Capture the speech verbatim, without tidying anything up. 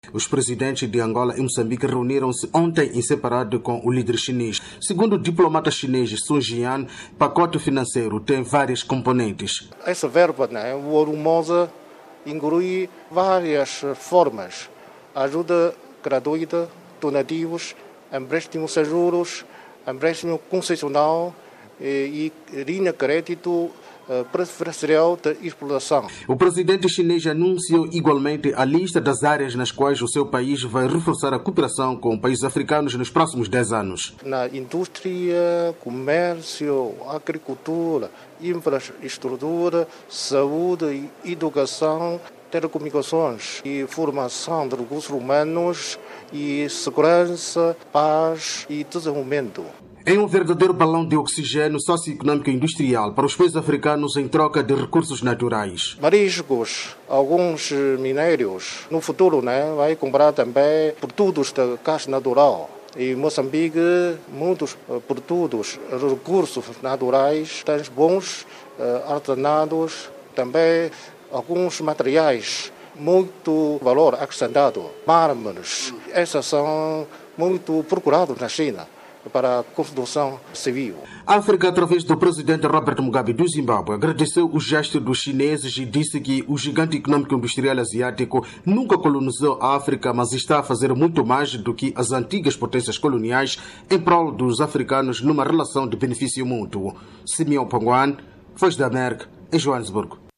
Os presidentes de Angola e Moçambique reuniram-se ontem em separado com o líder chinês. Segundo o diplomata chinês Sun Jian, o pacote financeiro tem várias componentes. Essa verba, né, volumosa, inclui várias formas. Ajuda gratuita, donativos, empréstimos seguros, empréstimo concessional e, e linha de crédito preferencial de exploração. O presidente chinês anunciou igualmente a lista das áreas nas quais o seu país vai reforçar a cooperação com países africanos nos próximos dez anos. Na indústria, comércio, agricultura, infraestrutura, saúde, educação, telecomunicações e formação de recursos humanos e segurança, paz e desenvolvimento. É um verdadeiro balão de oxigênio socioeconômico e industrial para os países africanos em troca de recursos naturais. Mariscos, alguns minérios. No futuro, né, vai comprar também produtos de gás natural. Em Moçambique, muitos produtos, recursos naturais, têm bons artesanatos, também alguns materiais, muito valor acrescentado, mármores. Esses são muito procurados na China para a construção civil. A África, através do presidente Robert Mugabe do Zimbábue, agradeceu o gesto dos chineses e disse que o gigante econômico industrial asiático nunca colonizou a África, mas está a fazer muito mais do que as antigas potências coloniais em prol dos africanos numa relação de benefício mútuo. Simeão Panguan, Voz da América, em Joanesburgo.